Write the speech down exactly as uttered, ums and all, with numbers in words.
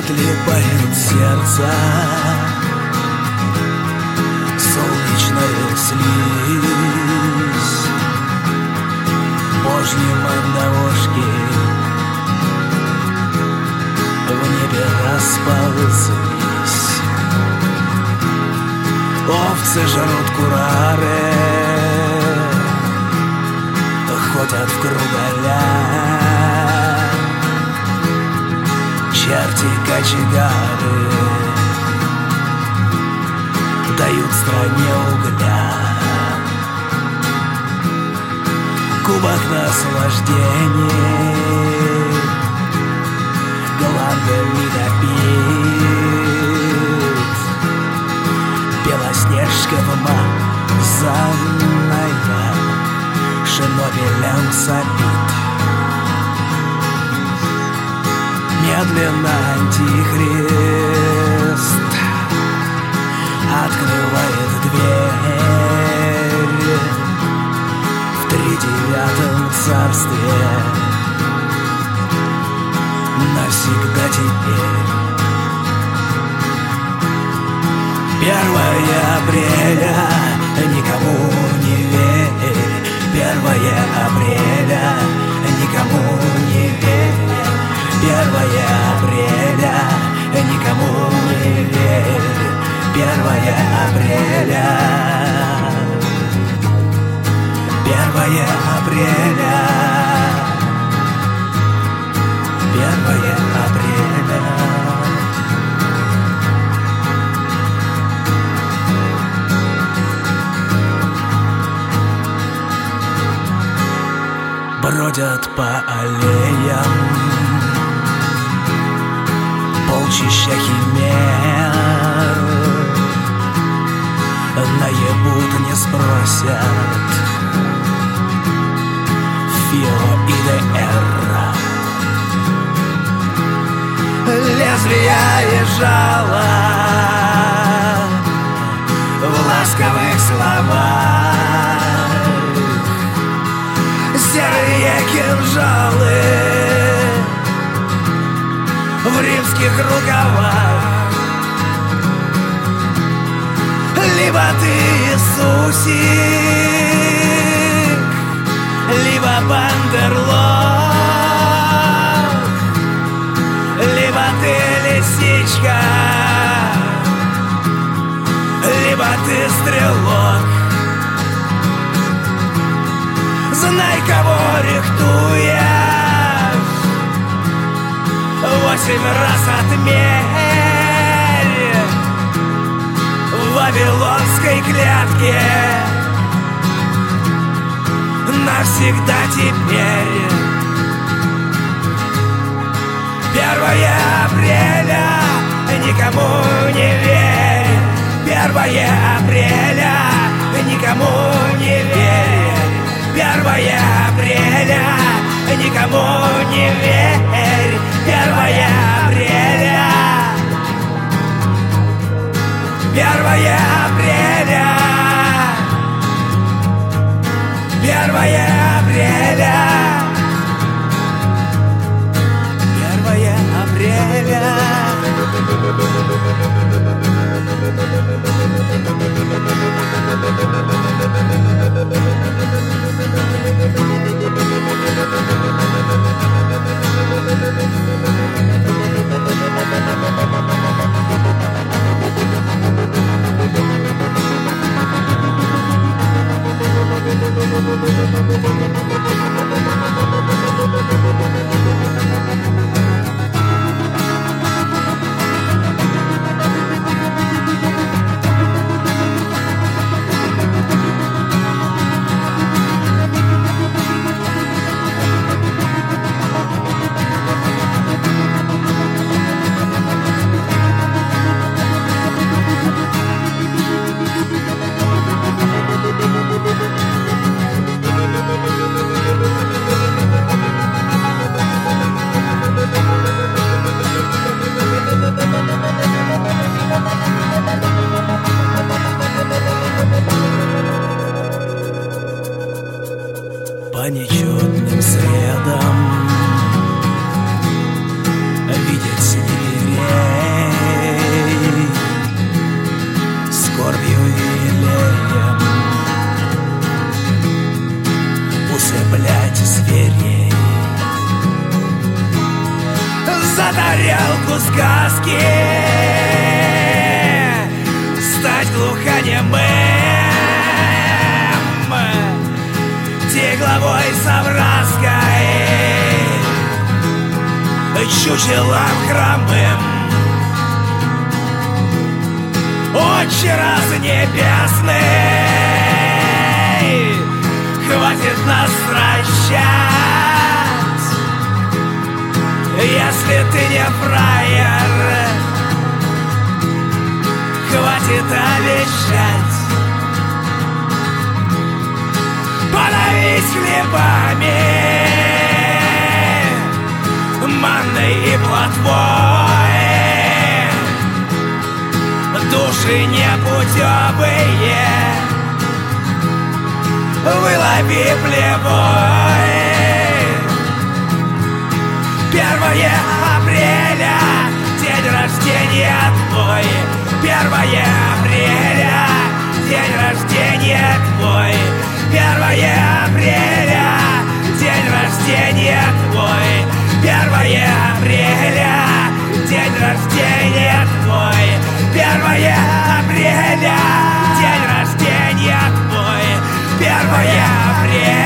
отлипает сердце, солнечная слизь, божьи мандавошки в небе расползлись. Овцы жрут курары, ходят в круголя. Черти кочегары дают стране угля. Кубок наслаждений голландами допит. Белоснежка вмазанная Шнобелем сопит. Медленно антихрист открывает дверь в тридевятом царстве. Навсегда теперь. Первое апреля, никому не верь. Первое апреля, никому не верь. Первое апреля, никому не верь. Первое апреля. Первое апреля. Первое апреля. Бродят по аллеям полчища химер. Наебут, не спросят. Фио и ДР. Лезвия и жало в ласковых словах. Серые кинжалы в римских рукавах. Либо ты Иисусик, либо бандерлог, либо ты лисичка, либо ты стрелок. Знай, кого рихтуешь, восемь раз отмерь в вавилонской клетке. Навсегда теперь. Первое апреля, никому не верь. Первое апреля, никому не верь. Первое апреля, никому не верь. Первое апреля. Первое апреля. Первое апреля. Первое апреля. We'll be right back. тарелку сказки, стать глухонемым, тегловой совраской, чучелом хромым. Отче раз небесный, хватит нас прощать, если ты не фраер, хватит обещать. Подавись хлебами, манной и плотвой, души непутевые вылови плевой. Первое апреля, день рождения твой. Первое апреля, день рождения твой. Первое апреля, день рождения твой. Первое апреля, день рождения твой. Первое апреля, день рождения твой. Первое апреля.